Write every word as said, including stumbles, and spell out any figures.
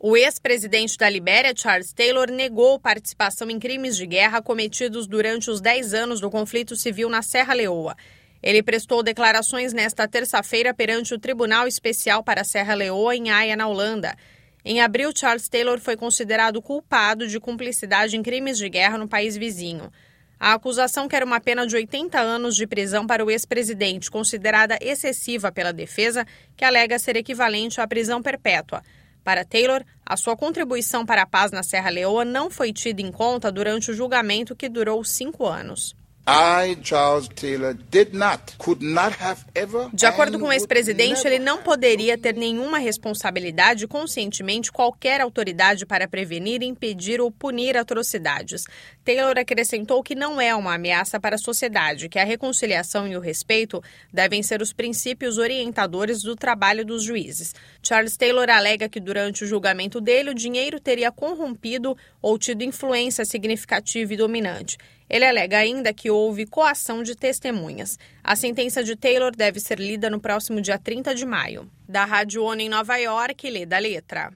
O ex-presidente da Libéria, Charles Taylor, negou participação em crimes de guerra cometidos durante os dez anos do conflito civil na Serra Leoa. Ele prestou declarações nesta terça-feira perante o Tribunal Especial para a Serra Leoa, em Haia, na Holanda. Em abril, Charles Taylor foi considerado culpado de cumplicidade em crimes de guerra no país vizinho. A acusação quer uma pena de oitenta anos de prisão para o ex-presidente, considerada excessiva pela defesa, que alega ser equivalente à prisão perpétua. Para Taylor, a sua contribuição para a paz na Serra Leoa não foi tida em conta durante o julgamento, que durou cinco anos. I, Charles Taylor, did not, could not have ever, De acordo com o ex-presidente, ele não poderia ter nenhuma responsabilidade conscientemente qualquer autoridade para prevenir, impedir ou punir atrocidades. Taylor acrescentou que não é uma ameaça para a sociedade, que a reconciliação e o respeito devem ser os princípios orientadores do trabalho dos juízes. Charles Taylor alega que durante o julgamento dele o dinheiro teria corrompido ou tido influência significativa e dominante. Ele alega ainda que houve coação de testemunhas. A sentença de Taylor deve ser lida no próximo dia trinta de maio. Da Rádio ONU em Nova York, Leda Letra.